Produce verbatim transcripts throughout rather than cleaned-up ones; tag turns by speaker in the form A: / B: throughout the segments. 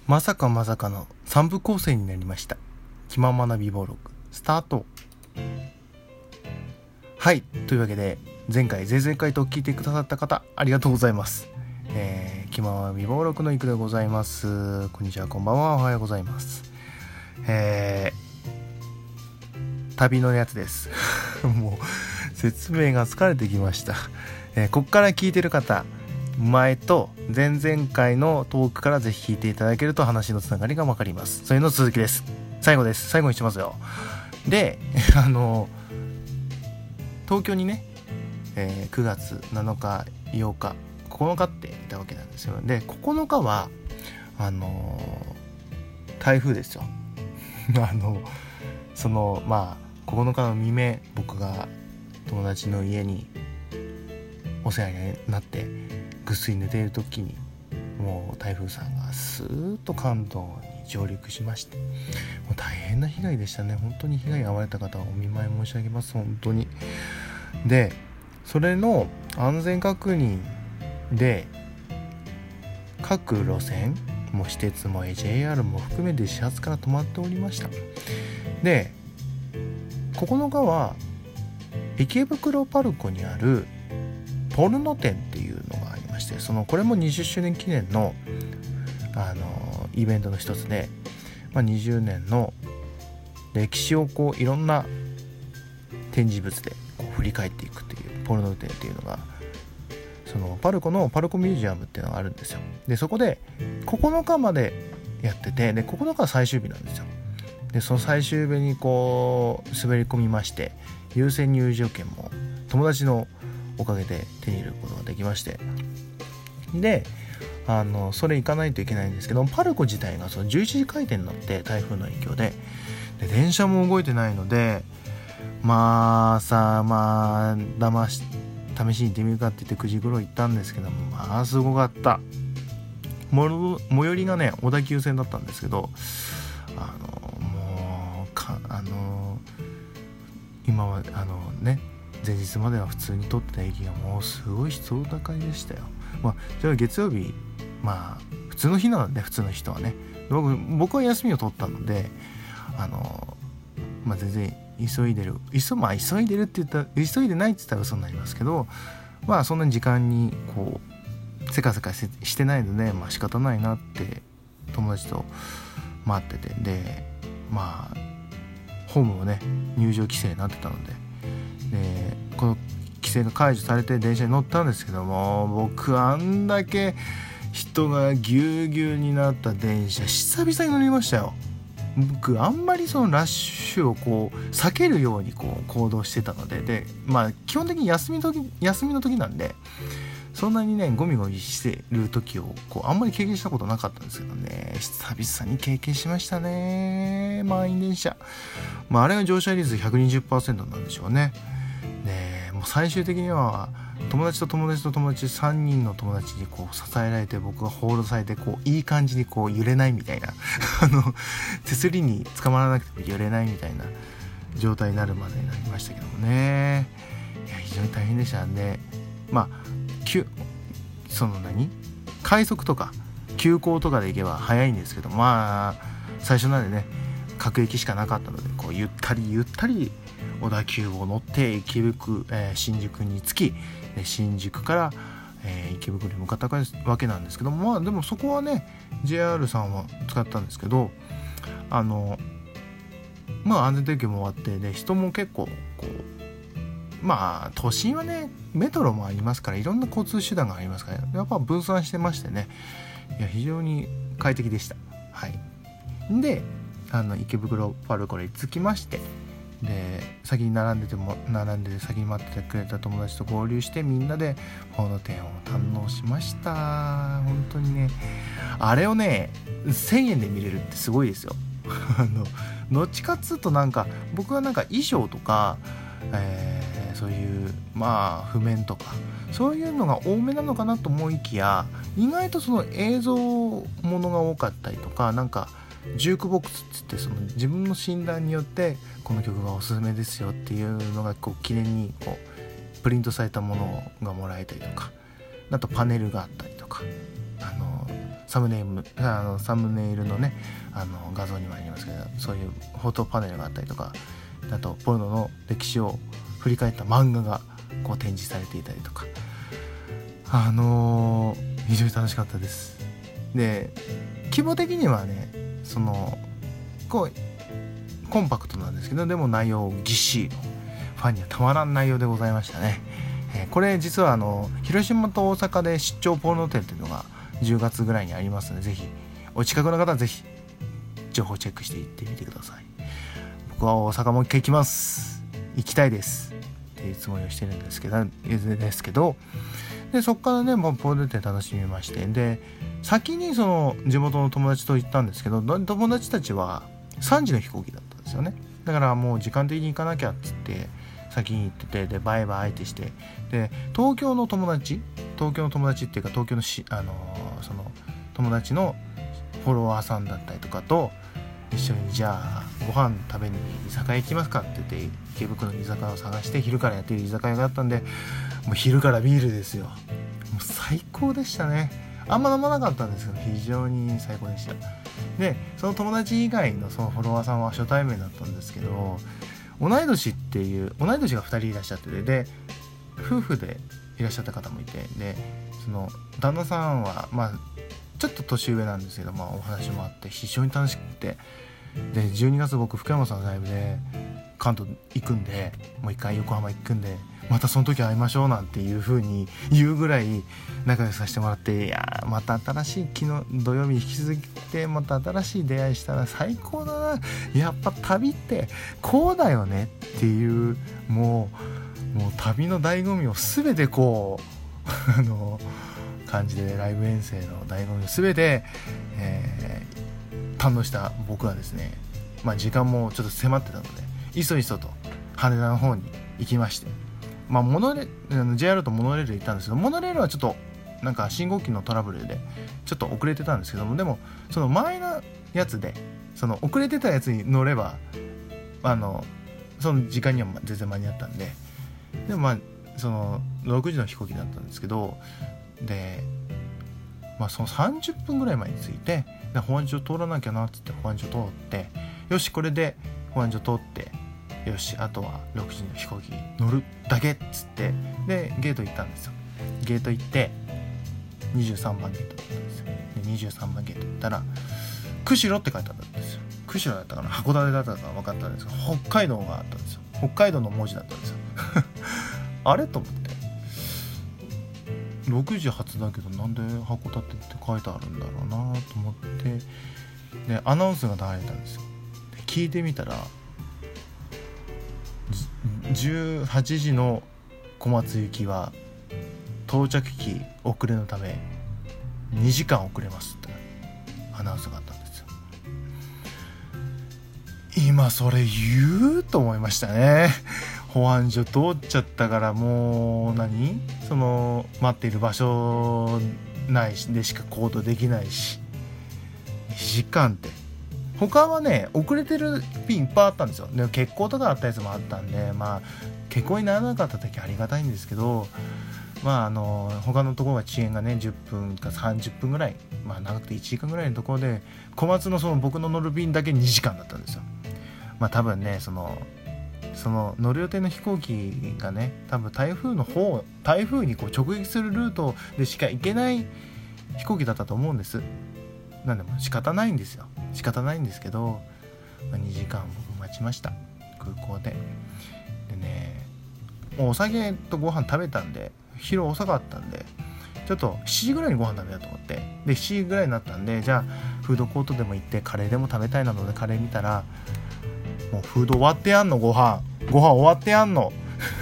A: まさかまさかのさん部構成になりました。気ままな美貌録スタート。はい、というわけで前回前々回と聞いてくださった方ありがとうございます。えー、気ままな美貌録のいくでございます。こんにちは、こんばんは、おはようございます。えー、旅のやつですもう説明が疲れてきました。えー、こっから聞いてる方、前と前々回のトークからぜひ聞いていただけると話のつながりが分かります。それの続きです。最後です。最後にしますよ。で、あの東京にね、えー、くがつなのかようかここのかっていたわけなんですよ。でここのかはあのー、台風ですよあのそのまあここのかの未明、僕が友達の家にお世話になってぐっすり寝ている時にもう台風さんがスーッと関東に上陸しまして、もう大変な被害でしたね。本当に被害に遭われた方はお見舞い申し上げます。本当に。でそれの安全確認で各路線も私鉄も ジェイアール も含めて始発から止まっておりました。でここのかは池袋パルコにあるポルノ店っていうのがありまして、そのこれもにじゅっしゅうねん記念のあのイベントの一つで、まあ、にじゅうねんの歴史をこういろんな展示物でこう振り返っていくっていうポルノ店っていうのが、そのパルコのパルコミュージアムっていうのがあるんですよ。でそこでここのかまでやってて、でここのかは最終日なんですよ。でその最終日にこう滑り込みまして、優先入場券も友達のおかげで手に入れることができまして、であのそれ行かないといけないんですけど、パルコ自体がそのじゅういちじ開店になって、台風の影響でで電車も動いてないので、まあさまあ騙し試しに行ってみるかって言ってくじ頃行ったんですけども、まあすごかった。も最寄りがね小田急線だったんですけど、あのもうかあの今はあのね前日までは普通に撮ってた駅がもうすごい人高いでしたよ。まあそれは月曜日、まあ普通の日なので、普通の人はね、僕僕は休みを取ったので、あのまあ全然急いでる急まあ急いでるって言ったら、急いでないって言ったら嘘になりますけど、まあそんなに時間にこうせかせかしてないので、まあ仕方ないなって友達と待ってて、でまあホームもね入場規制になってたので、でこの規制が解除されて電車に乗ったんですけども、僕あんだけ人がぎゅうぎゅうになった電車久々に乗りましたよ。僕あんまりそのラッシュをこう避けるようにこう行動してたので、でまあ基本的に休み時休みの時なんで、そんなにねゴミゴミしてる時をこうあんまり経験したことなかったんですけどね、久々に経験しましたね。満員電車、まああれが乗車率 ひゃくにじゅっパーセント なんでしょうね。でもう最終的には友達と友達と友達さんにんの友達にこう支えられて、僕がホールされてこういい感じにこう揺れないみたいなあの手すりに捕まらなくても揺れないみたいな状態になるまでになりましたけどもね。いや非常に大変でしたんで、まあその何快速とか急行とかで行けば早いんですけど、まあ最初なんでね各駅しかなかったので、こうゆったりゆったり小田急を乗って池袋、えー、新宿に着き、で新宿から、えー、池袋に向かったわけなんですけども、まあでもそこはね ジェイアール さんは使ったんですけど、あのまあ安全点検も終わって、で人も結構こうまあ都心はねメトロもありますから、いろんな交通手段がありますから、やっぱ分散してましてね、いや非常に快適でした。はい。であの池袋パルコに着きまして、で先に並んでても並んでて先に待っててくれた友達と合流して、みんなでポルノ店を堪能しました。本当にねあれをねせんえんで見れるってすごいですよあのどっちかっつうとなんか僕はなんか衣装とか、えー、そういうまあ譜面とかそういうのが多めなのかなと思いきや、意外とその映像ものが多かったりとか、なんかジュークボックスっつってその自分の診断によってこの曲がおすすめですよっていうのがこう記念にこうプリントされたものがもらえたりとか、あとパネルがあったりとか、あのサムネイルあのサムネイルのねあの画像にもありますけど、そういうフォトパネルがあったりとか、あとポルノの歴史を振り返った漫画がこう展示されていたりとか、あのー、非常に楽しかったです。で規模的にはねそのこうコンパクトなんですけど、でも内容ぎっしりのファンにはたまらん内容でございましたね。えー、これ実はあの広島と大阪で出張ポルノ展っていうのがじゅうがつぐらいにありますので、ぜひお近くの方はぜひ情報チェックして行ってみてください。僕は大阪もう一回行きます。行きたいですっていうつもりをしてるんですけどですけどでそこからねもうポルノ展楽しみまして、で先にその地元の友達と行ったんですけど、友達たちはさんじの飛行機だったんですよね。だからもう時間的に行かなきゃっつって先に行ってて、でバイバイってして、で東京の友達東京の友達っていうか東京のし、あのー、その友達のフォロワーさんだったりとかと一緒にじゃあご飯食べに居酒屋行きますかって言って池袋の居酒屋を探して、昼からやってる居酒屋があったんで、もう昼からビールですよ。もう最高でしたね。あんま飲まなかったんですけど非常に最高でした。でその友達以外のそのフォロワーさんは初対面だったんですけど、同い年っていう同い年がふたりいらっしゃってて、で夫婦でいらっしゃった方もいて、でその旦那さんはまあちょっと年上なんですけど、まあお話もあって非常に楽しくて、でじゅうにがつ僕福山さんのライブで関東行くんで、もう一回横浜行くんでまたその時会いましょうなんていう風に言うぐらい仲良くさせてもらって、いやまた新しい昨日土曜日引き続きてまた新しい出会いしたら最高だな、やっぱ旅ってこうだよねっていう、もうもう旅の醍醐味を全てこうあの感じで、ライブ遠征の醍醐味を全て、えー、堪能した僕はですね、まあ時間もちょっと迫ってたのでいそいそと羽田の方に行きまして、まあモノレあの ジェイアール とモノレールで行ったんですけど、モノレールはちょっとなんか信号機のトラブルでちょっと遅れてたんですけども、でもその前のやつでその遅れてたやつに乗ればあのその時間には全然間に合ったんで、でもまあそのろくじの飛行機だったんですけど、でまあそのさんじゅっぷんぐらい前に着いて、で保安所通らなきゃなっつって保安所通って、よしこれで保安所通ってよしあとはろくじの飛行機乗るだけっつって、でゲート行ったんですよ。ゲート行ってにじゅうさんばんゲートだったんですよ。でにじゅうさんばんゲート行ったら釧路って書いてあったんですよ。釧路だったかな函館だったか分かったんですけど、北海道があったんですよ。北海道の文字だったんですよあれと思ってろくじ発だけどなんで函館って書いてあるんだろうなと思って、でアナウンスが流れたんですよ。で聞いてみたらじゅうはちじの小松行きは到着機遅れのためにじかん遅れますってアナウンスがあったんですよ。今それ言うと思いましたね。保安所通っちゃったからもう何その待っている場所ないでしか行動できないし、にじかんって他はね遅れてる便いっぱいあったんですよ。で欠航とかあったやつもあったんで、まあ欠航にならなかった時ありがたいんですけど、まああの他のところが遅延がねじゅっぷんかさんじゅっぷんぐらい、まあ長くていちじかんぐらいのところで小松のその僕の乗る便だけにじかんだったんですよ。まあ多分ねそのその乗る予定の飛行機がね多分台風の方台風にこう直撃するルートでしか行けない飛行機だったと思うんです。なんでも仕方ないんですよ。仕方ないんですけど、まあ、にじかん僕待ちました空港で。でねもうお酒とご飯食べたんで昼遅かったんでちょっとしちじぐらいにご飯食べようと思って、でしちじぐらいになったんでじゃあフードコートでも行ってカレーでも食べたいなのでカレー見たらもうフード終わってやんのご飯ご飯終わってやんの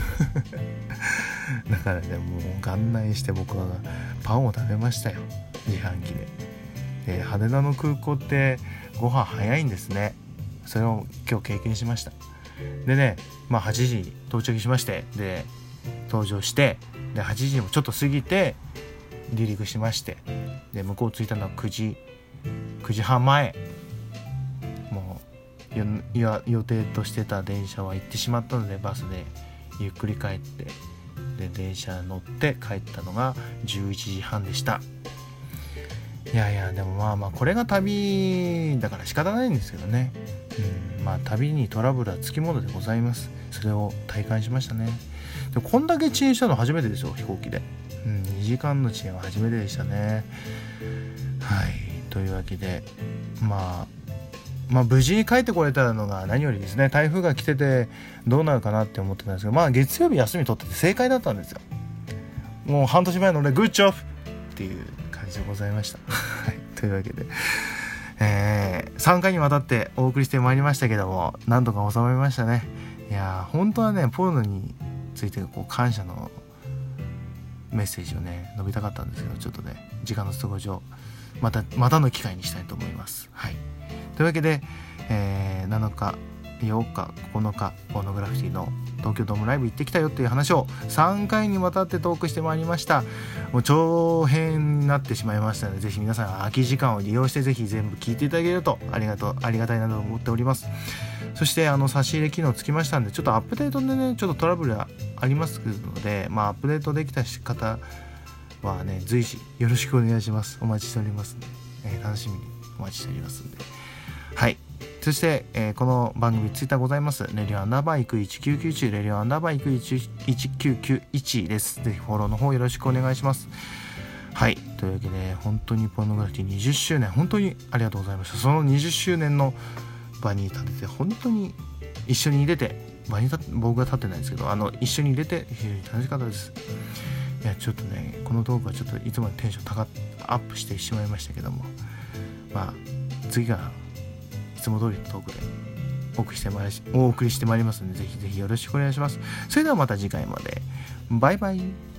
A: だからねもう元来して僕はパンを食べましたよ自販機で。で羽田の空港ってご飯早いんですね。それを今日経験しました。でねまあはちじに到着しまして、で搭乗してではちじもちょっと過ぎて離陸しまして、で向こう着いたのはくじくじはんまえ、もうよ予定としてた電車は行ってしまったのでバスでゆっくり帰って、で電車乗って帰ったのがじゅういちじはんでした。 いやいやでもまあまあこれが旅だから仕方ないんですけどね、うん、まあ旅にトラブルはつきものでございます。それを体感しましたね。でこんだけ遅延したの初めてですよ、飛行機で、うん、にじかんの遅延は初めてでしたね。はい、というわけでまあまあ無事に帰ってこれたのが何よりですね。台風が来ててどうなるかなって思ってたんですけど、まあ月曜日休み取ってて正解だったんですよ。もう半年前のねグッジョブっていう感じでございましたはい、というわけで、えー、さんかいにわたってお送りしてまいりましたけども、なんとか収まりましたね。いや本当はねポルノについてこう感謝のメッセージをね述べたかったんですけど、ちょっとね時間の都合上またまたの機会にしたいと思います。はい、というわけで、えー、なのかよっかここのかポーノグラフィティの東京ドームライブ行ってきたよっていう話をさんかいにわたってトークしてまいりました。もう長編になってしまいましたので、ぜひ皆さん空き時間を利用してぜひ全部聞いていただけるとありがとうありがたいなと思っております。そしてあの差し入れ機能つきましたんで、ちょっとアップデートでねちょっとトラブルがありますので、まあアップデートできた方はね随時よろしくお願いします。お待ちしておりますんで、えー、楽しみにお待ちしておりますんで、はい。そして、えー、この番組ツイッターございます。レディオアンダーバーイクいちきゅうきゅういち、レディオアンダーバーイクいちきゅうきゅういちです。ぜひフォローの方よろしくお願いします。はい。というわけで本当にポルノグラフィティにじゅっしゅうねん本当にありがとうございました。そのにじゅっしゅうねんの場に立てて本当に一緒に入れて場に立って僕が立ってないんですけど、あの一緒に入れて非常に楽しかったです。いやちょっとねこのトークはちょっといつもよりテンション高アップしてしまいましたけども、まあ次からいつも通りのトークでお送りしてまいりお送りしてまいりますので、ぜひぜひよろしくお願いします。それではまた次回まで。バイバイ。